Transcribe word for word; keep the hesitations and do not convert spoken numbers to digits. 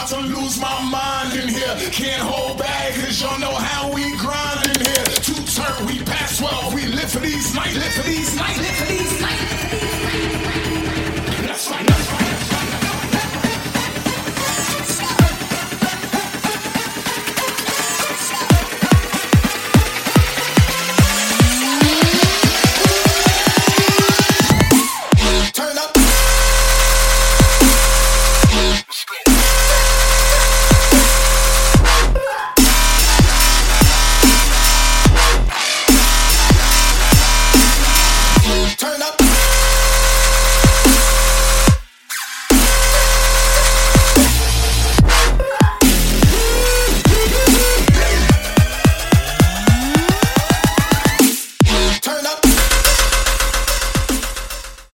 about to lose my mind in here. Can't hold back, cause y'all know how we grind in here. Two turn, we pass twelve, we live for these nights, live for these nights, live for these nights.